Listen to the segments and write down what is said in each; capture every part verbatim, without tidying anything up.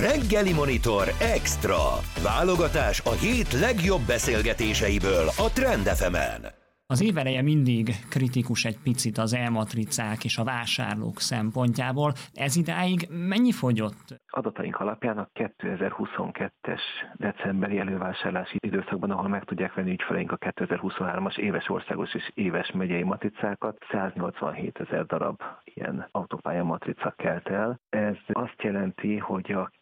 Reggeli Monitor Extra. Válogatás a hét legjobb beszélgetéseiből a Trend ef emen. Az éveleje mindig kritikus egy picit az e-matricák és a vásárlók szempontjából. Ez idáig mennyi fogyott? Adataink alapján a kétezer-huszonkettes decemberi elővásárlási időszakban, ahol meg tudják venni ügyfeleink a kétezer-huszonhármas éves országos és éves megyei matricákat, száznyolcvanhétezer darab ilyen autópálya matrica kelt el. Ez azt jelenti, hogy a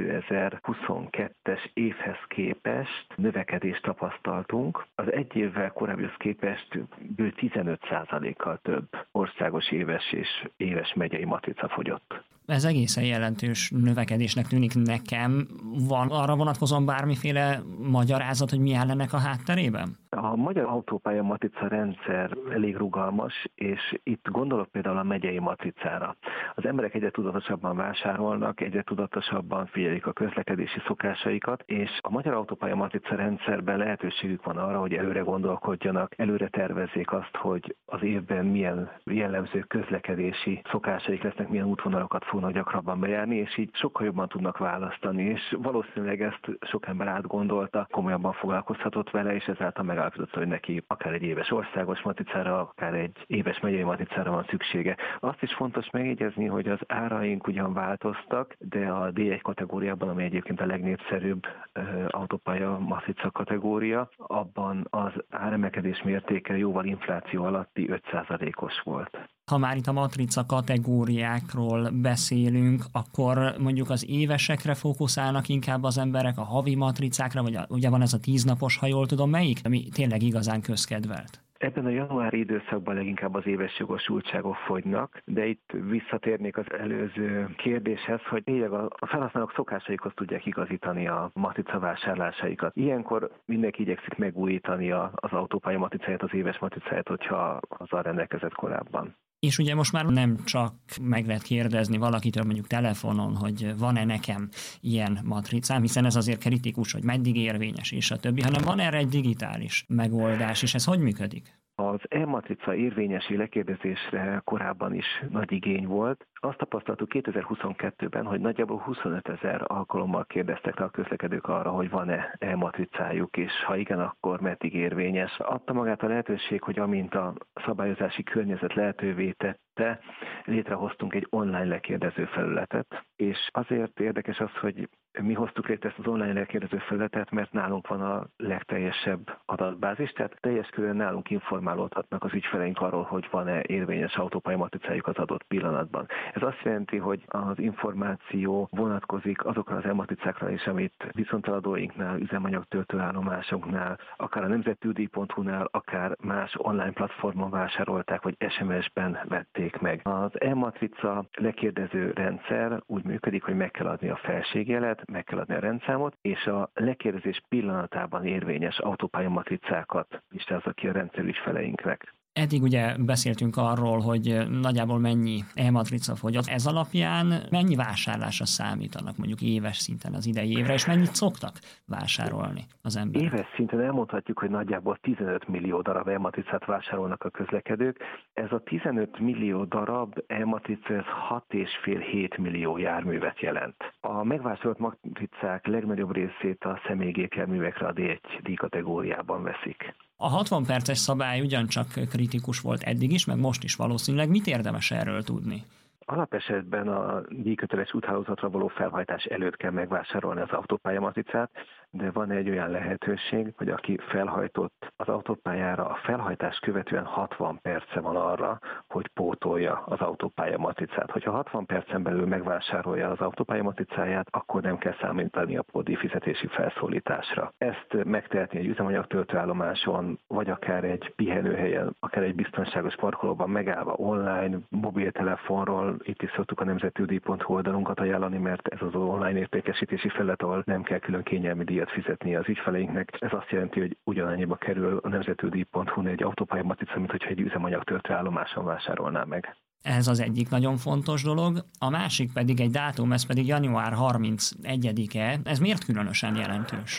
kétezer-huszonkettes évhez képest növekedést tapasztaltunk. Az egy évvel korábbihoz képest bő tizenöt százalékkal több országos éves és éves megyei matrica fogyott. Ez egészen jelentős növekedésnek tűnik nekem. Van arra vonatkozóan bármiféle magyarázat, hogy mi áll ennek a hátterében? A magyar autópálya matrica rendszer elég rugalmas, és itt gondolok például a megyei matricára. Az emberek egyre tudatosabban vásárolnak, egyre tudatosabban figyelik a közlekedési szokásaikat, és a magyar autópálya matrica rendszerben lehetőségük van arra, hogy előre gondolkodjanak, előre tervezzék azt, hogy az évben milyen jellemző közlekedési szokásaik lesznek, milyen útvonalakat fognak gyakrabban bejárni, és így sokkal jobban tudnak választani, és valószínűleg ezt sok ember átgondolta, komolyabban foglalkozhatott vele, és ezáltal megállapította, hogy neki akár egy éves országos matricára, akár egy éves megyei matricára van szüksége. Azt is fontos megjegyezni, hogy az áraink ugyan változtak, de a dé egy kategóriában, ami egyébként a legnépszerűbb uh, autópálya matrica kategória, abban az áremelkedés mértéke jóval infláció alatti öt százalékos volt. Ha már itt a matrica kategóriákról beszélünk, akkor mondjuk az évesekre fókuszálnak inkább az emberek, a havi matricákra, vagy a, ugye van ez a tíznapos, ha jól tudom, melyik, ami tényleg igazán közkedvelt? Ebben a januári időszakban leginkább az éves jogosultságok fogynak, de itt visszatérnék az előző kérdéshez, hogy lényeg a felhasználók szokásaikhoz tudják igazítani a matrica vásárlásaikat. Ilyenkor mindenki igyekszik megújítani az autópálya matricáját, az éves matricáját, hogyha azzal rendelkezett korábban. És ugye most már nem csak meg lehet kérdezni valakitől mondjuk telefonon, hogy van-e nekem ilyen matricám, hiszen ez azért kritikus, hogy meddig érvényes és a többi, hanem van erre egy digitális megoldás, és ez hogy működik? Az e-matrica érvényesi lekérdezésre korábban is nagy igény volt. Azt tapasztaltuk kétezer-huszonkettőben, hogy nagyjából huszonötezer alkalommal kérdeztek rá a közlekedők arra, hogy van-e e-matricájuk, és ha igen, akkor meddig érvényes. Adta magát a lehetőség, hogy amint a szabályozási környezet lehetővé tette, létrehoztunk egy online lekérdező felületet, és azért érdekes az, hogy mi hoztuk létre ezt az online lekérdező felületet, mert nálunk van a legteljesebb adatbázis, tehát teljes körülön nálunk informálódhatnak az ügyfeleink arról, hogy van-e érvényes autópálya matricájuk az adott pillanatban. Ez azt jelenti, hogy az információ vonatkozik azokra az e-matricákra is, amit viszonteladóinknál, üzemanyagtöltőállomásoknál, akár a nemzetüdi pont hu-nál, akár más online platformon vásárolták, vagy es em es-ben vették meg. Az e-matrica lekérdező rendszer úgy működik, hogy meg kell adni a felségjelet, meg kell adni a rendszámot, és a lekérdezés pillanatában érvényes autópálya matricákat listázza ki a rendszer ügyfeleinknek. Eddig ugye beszéltünk arról, hogy nagyjából mennyi e-matrica fogyott. Ez alapján mennyi vásárlásra számítanak mondjuk éves szinten az idei évre, és mennyit szoktak vásárolni az emberek? Éves szinten elmondhatjuk, hogy nagyjából tizenöt millió darab e-matricát vásárolnak a közlekedők. Ez a tizenöt millió darab e-matrica, ez hat egész öt-hét millió járművet jelent. A megvásárolt matricák legnagyobb részét a személygépjárművekre a dé egy díj kategóriában veszik. A hatvan perces szabály ugyancsak kritikus volt eddig is, meg most is valószínűleg. Mit érdemes erről tudni? Alapesetben a díjköteles úthálózatra való felhajtás előtt kell megvásárolni az autópálya matricát, de van egy olyan lehetőség, hogy aki felhajtott az autópályára, a felhajtás követően hatvan perce van arra, hogy pótolja az autópálya matricát. Hogyha hatvan percen belül megvásárolja az autópálya matricáját, akkor nem kell számítani a pótdíj fizetési felszólításra. Ezt megtehetni egy üzemanyagtöltőállomáson, vagy akár egy pihenőhelyen, akár egy biztonságos parkolóban megállva online, mobiltelefonról. Itt is szoktuk a nemzetüdi pont hu oldalunkat ajánlani, mert ez az online értékesítési felület, ahol nem kell külön kényelmi díjat fizetni az ügyfeleinknek. Ez azt jelenti, hogy ugyanannyiba kerül a nemzetüdi pont hu-n egy autópálya matrica, mint hogyha egy üzemanyagtöltőállomáson vásárolná meg. Ez az egyik nagyon fontos dolog. A másik pedig egy dátum, ez pedig január harmincegyedike. Ez miért különösen jelentős?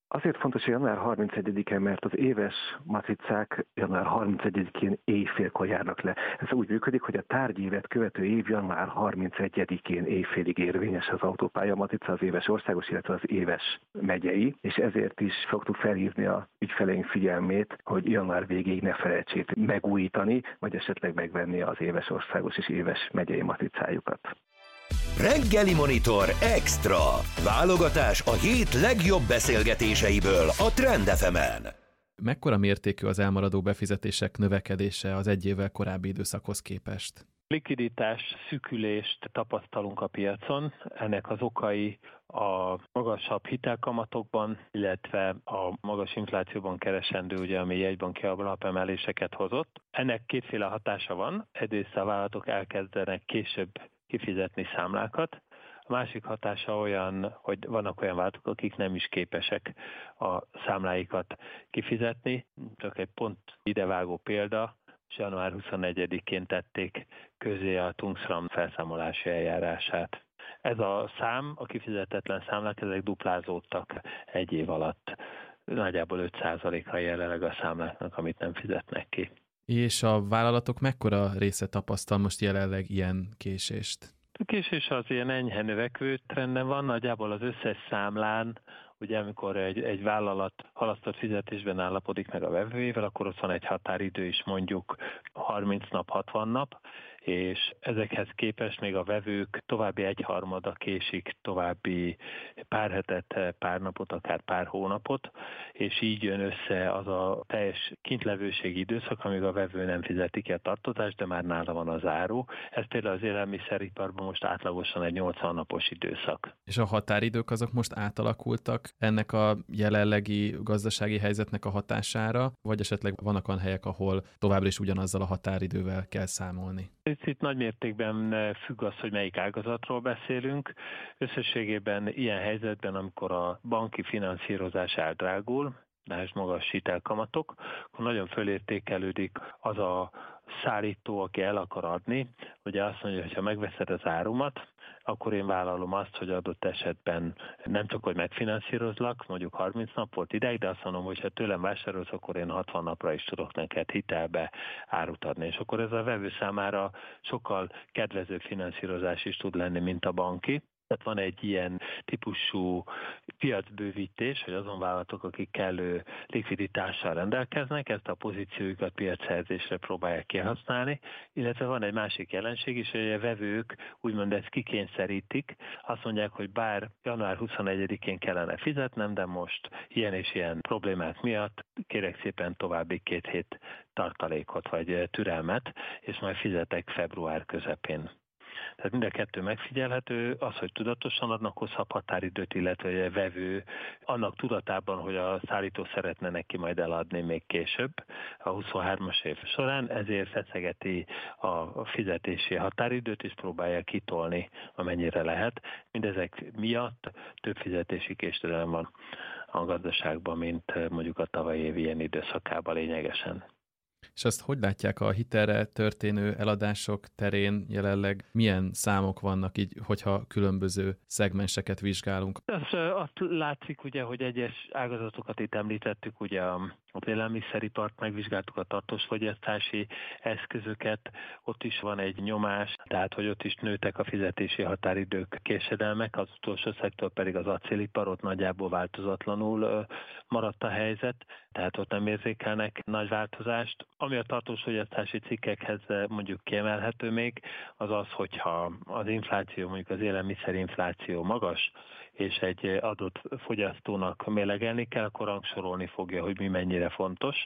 Azért fontos, hogy január harmincegyedike, mert az éves matricák január harmincegyedikén éjfélkor járnak le. Ez úgy működik, hogy a tárgyévet követő év január harmincegyedikén éjfélig érvényes az autópálya matrica, az éves országos, illetve az éves megyei, és ezért is szoktuk felhívni a ügyfeleink figyelmét, hogy január végéig ne felejtsék megújítani, vagy esetleg megvenni az éves országos és éves megyei matricájukat. Reggeli Monitor Extra. Válogatás a hét legjobb beszélgetéseiből a Trend ef emen. Mekkora mértékű az elmaradó befizetések növekedése az egy évvel korábbi időszakhoz képest? Likviditás szűkülést tapasztalunk a piacon. Ennek az okai a magasabb hitelkamatokban, illetve a magas inflációban keresendő, ugye, ami jegybanki alapemeléseket hozott. Ennek kétféle hatása van. Egyrészt a vállalatok elkezdenek később kifizetni számlákat. A másik hatása olyan, hogy vannak olyan vállalatok, akik nem is képesek a számláikat kifizetni. Csak egy pont idevágó példa, január huszonegyedikén tették közé a Tungsram felszámolási eljárását. Ez a szám, a kifizetetlen számlák, ezek duplázódtak egy év alatt. Nagyjából öt százaléka jelenleg a számláknak, amit nem fizetnek ki. És a vállalatok mekkora része tapasztal most jelenleg ilyen késést? A késés az ilyen enyhe növekvő trenden van, nagyjából az összes számlán, ugye amikor egy, egy vállalat halasztott fizetésben állapodik meg a vevőjével, akkor ott van egy határidő is, mondjuk harminc nap, hatvan nap, és ezekhez képest még a vevők további egyharmada késik további pár hetet, pár napot, akár pár hónapot, és így jön össze az a teljes kintlevőségi időszak, amíg a vevő nem fizeti ki a tartozást, de már nála van az áru. Ez például az élelmiszeriparban most átlagosan egy nyolcvan napos időszak. És a határidők azok most átalakultak ennek a jelenlegi gazdasági helyzetnek a hatására, vagy esetleg vannak olyan helyek, ahol továbbra is ugyanazzal a határidővel kell számolni? Itt nagy mértékben függ az, hogy melyik ágazatról beszélünk. Összességében ilyen helyzetben, amikor a banki finanszírozás eldrágul, lásd magas hitelkamatok, akkor nagyon fölértékelődik az a szállító, aki el akar adni. Ugye azt mondja, hogy ha megveszed az árumat, akkor én vállalom azt, hogy adott esetben nem csak, hogy megfinanszírozlak, mondjuk harminc nap volt ideig, de azt mondom, hogy ha tőlem vásárolsz, akkor én hatvan napra is tudok neked hitelbe árut adni. És akkor ez a vevő számára sokkal kedvezőbb finanszírozás is tud lenni, mint a banki. Tehát van egy ilyen típusú piacbővítés, hogy azon vállalatok, akik kellő likviditással rendelkeznek, ezt a pozíciójukat piacszerzésre próbálják kihasználni, illetve van egy másik jelenség is, hogy a vevők úgymond ezt kikényszerítik, azt mondják, hogy bár január huszonegyedikén kellene fizetnem, de most ilyen és ilyen problémák miatt kérek szépen további két hét tartalékot vagy türelmet, és majd fizetek február közepén. Tehát mind a kettő megfigyelhető, az, hogy tudatosan adnak hosszabb határidőt, illetve hogy a vevő annak tudatában, hogy a szállító szeretne neki majd eladni még később a huszonhármas év során, ezért feszegeti a fizetési határidőt és próbálja kitolni, amennyire lehet. Mindezek miatt több fizetési késedelem van a gazdaságban, mint mondjuk a tavalyi év ilyen időszakában lényegesen. És azt hogy látják a hitelre történő eladások terén jelenleg? Milyen számok vannak így, hogyha különböző szegmenseket vizsgálunk? Az, azt látszik ugye, hogy egyes ágazatokat itt említettük, ugye az élelmiszeripart megvizsgáltuk, a tartós fogyasztási eszközöket, ott is van egy nyomás, tehát hogy ott is nőttek a fizetési határidők, késedelmek, az utolsó szektor pedig az acélipar, ott nagyjából változatlanul maradt a helyzet, tehát ott nem érzékelnek nagy változást. Ami a tartós fogyasztási cikkekhez mondjuk kiemelhető még, az az, hogyha az infláció, mondjuk az élelmiszerinfláció magas, és egy adott fogyasztónak mérlegelni kell, akkor rangsorolni fogja, hogy mi mennyire fontos.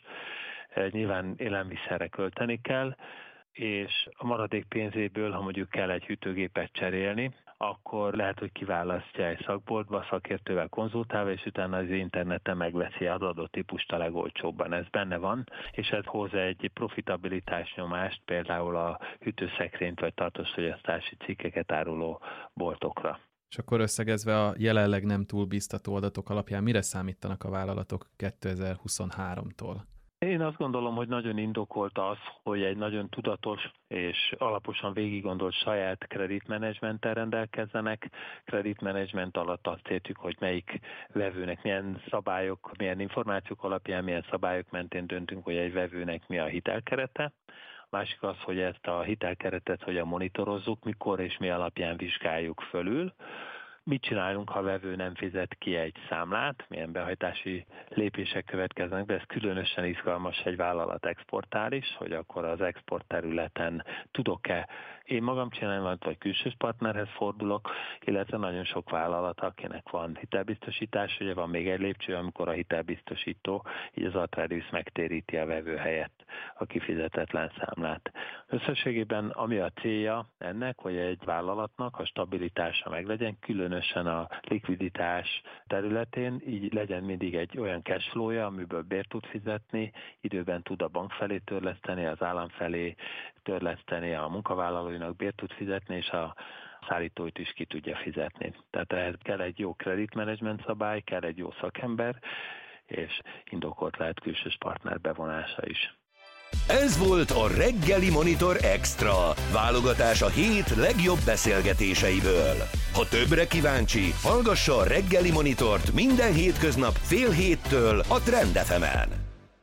Nyilván élelmiszerre költeni kell, és a maradék pénzéből, ha mondjuk kell egy hűtőgépet cserélni, akkor lehet, hogy kiválasztja egy szakboltba, szakértővel konzultálva, és utána az interneten megveszi az adott típust a legolcsóbban. Ez benne van, és ez hoz egy profitabilitás nyomást például a hűtőszekrényt vagy tartós fogyasztási cikkeket áruló boltokra. És akkor összegezve a jelenleg nem túl biztató adatok alapján mire számítanak a vállalatok kétezer-huszonháromtól? Én azt gondolom, hogy nagyon indokolt az, hogy egy nagyon tudatos és alaposan végiggondolt saját kreditmenedzsmenttel rendelkezzenek. Kreditmenedzsment alatt azt értjük, hogy melyik vevőnek milyen szabályok, milyen információk alapján, milyen szabályok mentén döntünk, hogy egy vevőnek mi a hitelkerete. A másik az, hogy ezt a hitelkeretet hogyan monitorozzuk, mikor és mi alapján vizsgáljuk fölül. Mit csinálunk, ha a vevő nem fizet ki egy számlát, milyen behajtási lépések következnek, de ez különösen izgalmas egy vállalat exportál is, hogy akkor az export területen tudok-e én magam csinálni, vagy külsős partnerhez fordulok, illetve nagyon sok vállalat, akinek van hitelbiztosítás, ugye van még egy lépcső, amikor a hitelbiztosító, így az Atradius megtéríti a vevő helyett a kifizetetlen számlát. Összességében ami a célja ennek, hogy egy vállalatnak a stabilitása meglegyen, különösen a likviditás területén, így legyen mindig egy olyan cashflow-ja, amiből bért tud fizetni, időben tud a bank felé törleszteni, az állam felé törleszteni, a munkavállalóinak bért tud fizetni, és a szállítóit is ki tudja fizetni. Tehát ehhez kell egy jó kreditmenedzsment szabály, kell egy jó szakember, és indokolt lehet külsős partner bevonása is. Ez volt a Reggeli Monitor Extra, válogatás a hét legjobb beszélgetéseiből. Ha többre kíváncsi, hallgassa a Reggeli Monitort minden hétköznap fél héttől a Trend ef emen.